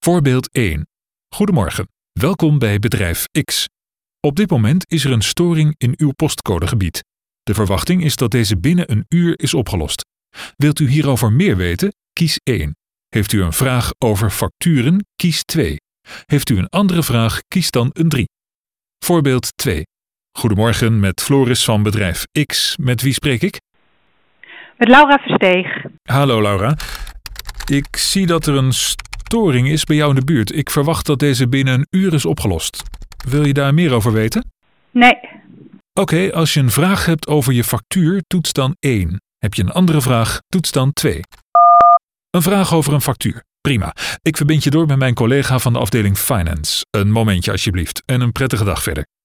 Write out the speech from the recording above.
Voorbeeld 1. Goedemorgen, welkom bij bedrijf X. Op dit moment is er een storing in uw postcodegebied. De verwachting is dat deze binnen een uur is opgelost. Wilt u hierover meer weten? Kies 1. Heeft u een vraag over facturen? Kies 2. Heeft u een andere vraag? Kies dan een 3. Voorbeeld 2. Goedemorgen, met Floris van bedrijf X. Met wie spreek ik? Met Laura Versteeg. Hallo Laura. Ik zie dat er een storing is bij jou in de buurt. Ik verwacht dat deze binnen een uur is opgelost. Wil je daar meer over weten? Nee. Oké, als je een vraag hebt over je factuur, toets dan 1. Heb je een andere vraag, toets dan 2. Een vraag over een factuur. Prima. Ik verbind je door met mijn collega van de afdeling Finance. Een momentje alsjeblieft en een prettige dag verder.